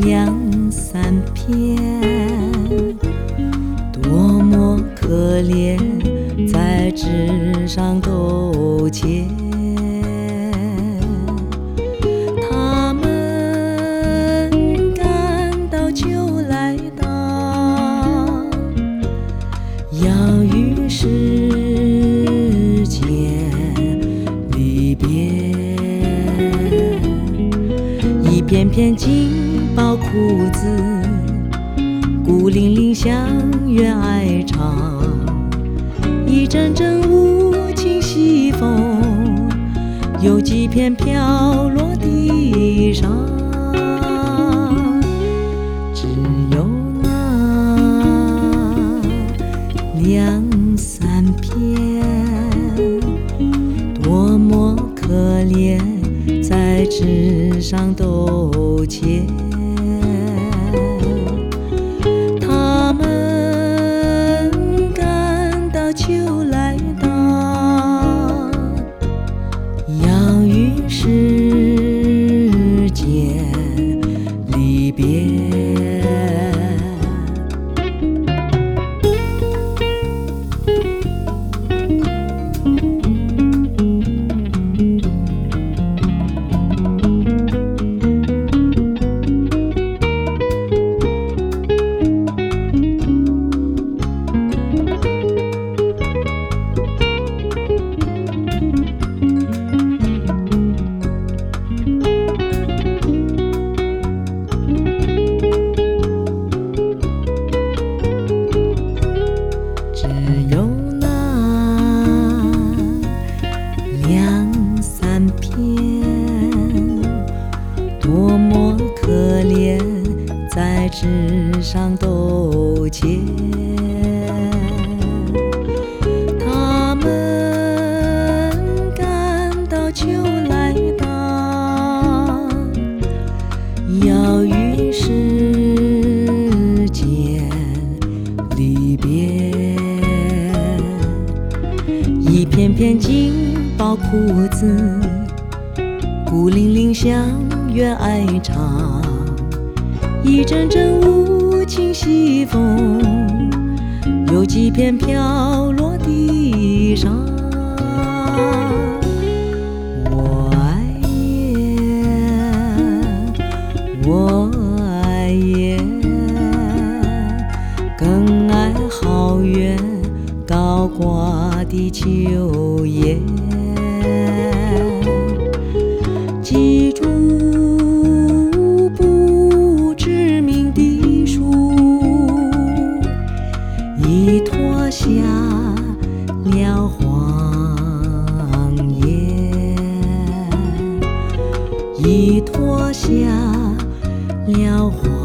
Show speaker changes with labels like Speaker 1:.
Speaker 1: 两三片，多么可怜，在纸上勾结。他们赶到就来到，要与世间离别。一片片紧抱裤子，孤零零相约爱唱。一阵阵无情西风，有几片飘落地上。只有那两三片，多么可怜，在纸上勾结。他们赶到就来到，要与世间离别。只有那两三片，多么可怜，在纸上勾结。他们赶到就来到，要与世间离别。一片片紧抱裤子，孤零零相约爱唱。一阵阵无情西风，有几片飘落地上。我爱夜，我爱夜，更爱好远高挂的秋叶。记住不知名的树，已脱下了黄叶，已脱下了黄叶。